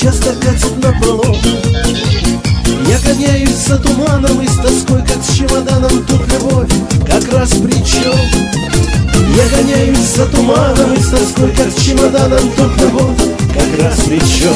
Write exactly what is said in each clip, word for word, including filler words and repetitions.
часто катит на пролом. Я гоняюсь за туманом и с тоской, как с чемоданом. Тут любовь как раз при чем. Я гоняюсь за туманом и с тоской, как с чемоданом. Тут любовь как раз при чем.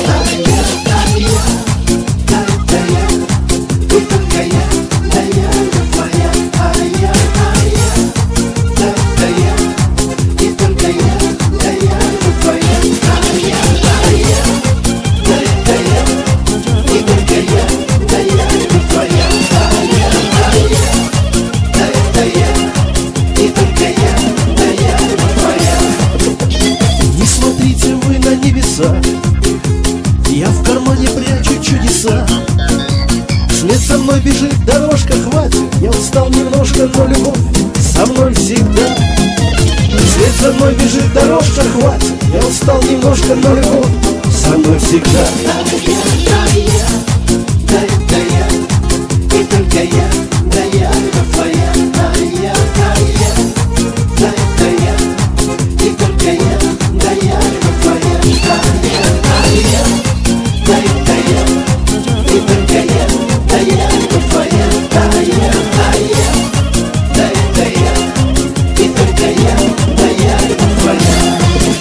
Я в кармане прячу чудеса. Вслед за мной бежит дорожка, хватит. Я устал немножко, но любовь со мной всегда. Вслед за мной бежит дорожка, хватит. Я устал немножко, но любовь со мной всегда. Да я, да я, да я, и только я, да я, любовь твоя. Да я, да я, да да я, и только я, да я, любовь твоя. Да я, да я, да я, да я, и только я, да я, любовь твоя. Да я, да я, да я, да я, и только я, да я, любовь твоя.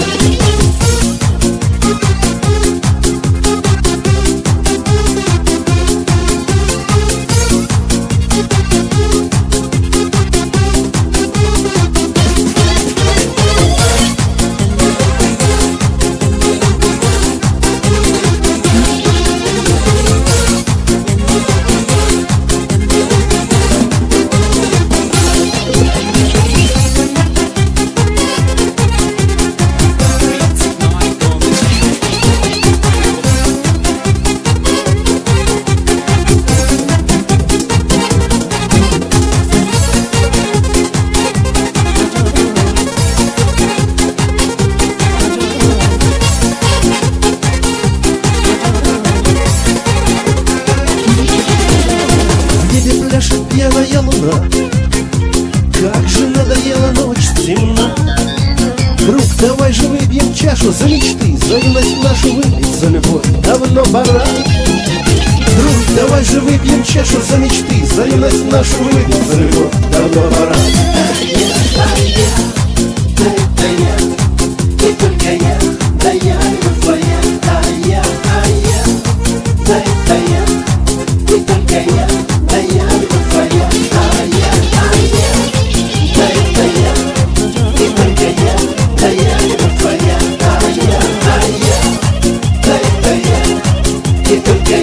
Пьяная луна, как же надоела ночь темна. Друг, давай же выпьем чашу за мечты, за юность нашу выпить, за любовь давно пора. Друг, давай же выпьем чашу за мечты, за юность нашу выпить, за любовь давно пора. Да я, да я, да да я, и только я, да я, любовь твоя. Да я, да я, да да я, и только я, да я, любовь твоя. Да я, да я, да да я, и только я, да я, любовь твоя. Да я, да я, да да я, и только